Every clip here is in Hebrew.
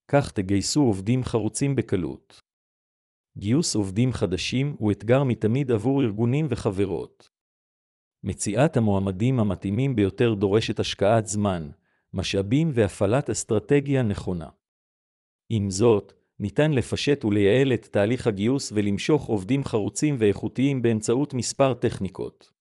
כך תגייסו עובדים חרוצים בקלות. גיוס עובדים חדשים הוא אתגר מתמיד עבור ארגונים וחברות. מציאת המועמדים המתאימים ביותר דורשת השקעת זמן, משאבים והפעלת אסטרטגיה נכונה. עם זאת, ניתן לפשט ולייעל את תהליך הגיוס ולמשוך עובדים חרוצים ואיכותיים באמצעות מספר טכניקות.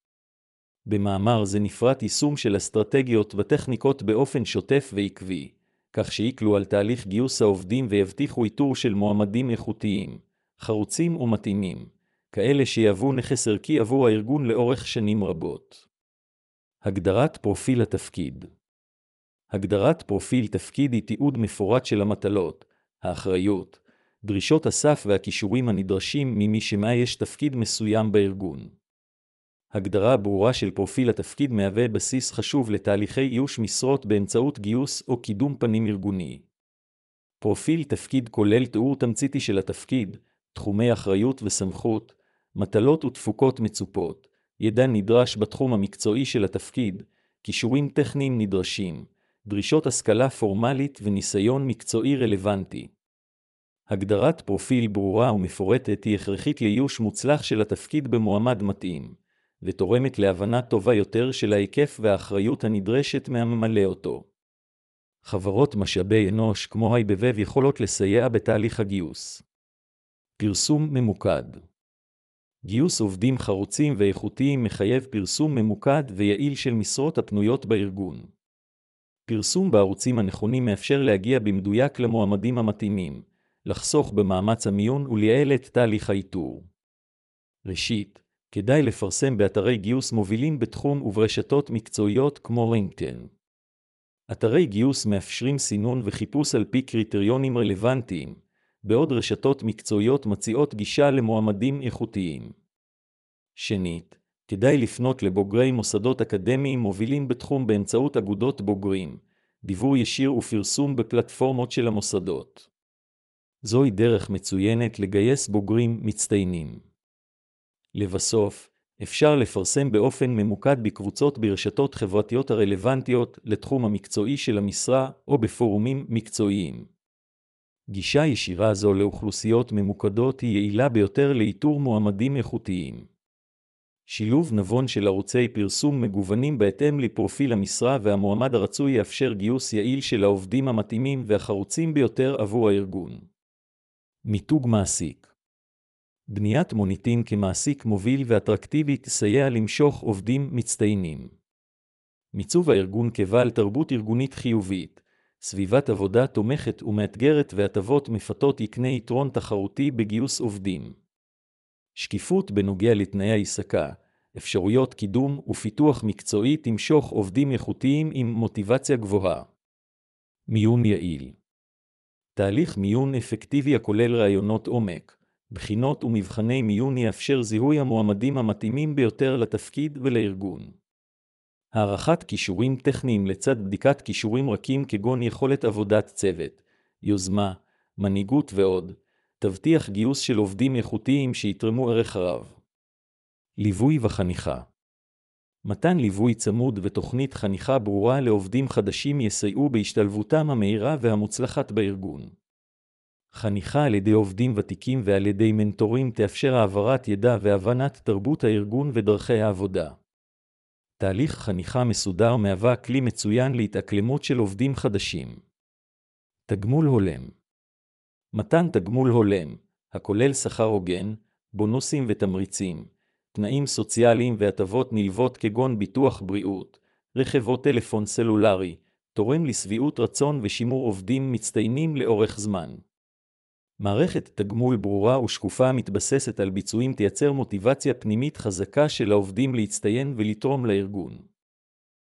במאמר זה נפרט יישום של אסטרטגיות וטכניקות באופן שוטף ועקבי, כך שיקלו על תהליך גיוס העובדים ויבטיחו איתור של מועמדים איכותיים, חרוצים ומתאימים, כאלה שיהוו נכס ערכי עבור הארגון לאורך שנים רבות. הגדרת פרופיל התפקיד. הגדרת פרופיל תפקיד היא תיעוד מפורט של המטלות, האחריות, דרישות הסף והכישורים הנדרשים ממי שמאייש תפקיד מסוים בארגון. הגדרה ברורה של פרופיל התפקיד מהווה בסיס חשוב לתהליכי איוש משרות באמצעות גיוס או קידום פנים ארגוני. פרופיל תפקיד כולל תיאור תמציתי של התפקיד, תחומי אחריות וסמכות, מטלות ותפוקות מצופות, ידע נדרש בתחום המקצועי של התפקיד, כישורים טכניים נדרשים, דרישות השכלה פורמלית וניסיון מקצועי רלוונטי. הגדרת פרופיל ברורה ומפורטת היא הכרחית לאיוש מוצלח של התפקיד במועמד מתאים, ותורמת להבנה טובה יותר של ההיקף והאחריות הנדרשת מהממלא אותו. חברות משאבי אנוש כמו היבבב יכולות לסייע בתהליך הגיוס. פרסום ממוקד. גיוס עובדים חרוצים ואיכותיים מחייב פרסום ממוקד ויעיל של משרות הפנויות בארגון. פרסום בערוצים הנכונים מאפשר להגיע במדויק למועמדים המתאימים, לחסוך במאמץ המיון ולייעל את תהליך האיתור. ראשית, כדאי לפרסם באתרי גיוס מובילים בתחום וברשתות מקצועיות כמו לינקדאין. אתרי גיוס מאפשרים סינון וחיפוש על פי קריטריונים רלוונטיים, בעוד רשתות מקצועיות מציעות גישה למועמדים איכותיים. שנית, כדאי לפנות לבוגרי מוסדות אקדמיים מובילים בתחום באמצעות אגודות בוגרים, דיוור ישיר ופרסום בפלטפורמות של המוסדות. זוהי דרך מצוינת לגייס בוגרים מצטיינים. לבסוף, אפשר לפרסם באופן ממוקד בקבוצות ברשתות חברתיות הרלוונטיות לתחום המקצועי של המשרה או בפורומים מקצועיים. גישה ישירה זו לאוכלוסיות ממוקדות היא יעילה ביותר לאיתור מועמדים איכותיים. שילוב נבון של ערוצי פרסום מגוונים בהתאם לפרופיל המשרה והמועמד הרצוי יאפשר גיוס יעיל של העובדים המתאימים והחרוצים ביותר עבור הארגון. מיתוג מעסיק. בניית מוניטין כמעסיק מוביל ואטרקטיבי תסייע למשוך עובדים מצטיינים. מיצוב הארגון כבעל תרבות ארגונית חיובית, סביבת עבודה תומכת ומאתגרת והטבות מפתות יקנה יתרון תחרותי בגיוס עובדים. שקיפות בנוגע לתנאי העסקה, אפשרויות קידום ופיתוח מקצועי תמשוך עובדים איכותיים עם מוטיבציה גבוהה. מיון יעיל. תהליך מיון אפקטיבי הכולל ראיונות עומק, בחינות ומבחני מיון יאפשר זיהוי המועמדים המתאימים ביותר לתפקיד ולארגון. הערכת כישורים טכניים לצד בדיקת כישורים רכים כגון יכולת עבודת צוות, יוזמה, מנהיגות ועוד, תבטיח גיוס של עובדים איכותיים שיתרמו ערך רב. ליווי וחניכה. מתן ליווי צמוד ותוכנית חניכה ברורה לעובדים חדשים יסייעו בהשתלבותם המהירה והמוצלחת בארגון. חניכה על ידי עובדים ותיקים ועל ידי מנטורים תאפשר העברת ידע והבנת תרבות הארגון ודרכי העבודה. תהליך חניכה מסודר מהווה כלי מצוין להתאקלמות של עובדים חדשים. תגמול הולם. מתן תגמול הולם, הכולל שכר הוגן, בונוסים ותמריצים, תנאים סוציאליים והטבות נלוות כגון ביטוח בריאות, רכב או טלפון סלולרי, תורם לשביעות רצון ושימור עובדים מצטיינים לאורך זמן. מערכת תגמול ברורה ושקופה מתבססת על ביצועים תייצר מוטיבציה פנימית חזקה של העובדים להצטיין ולתרום לארגון.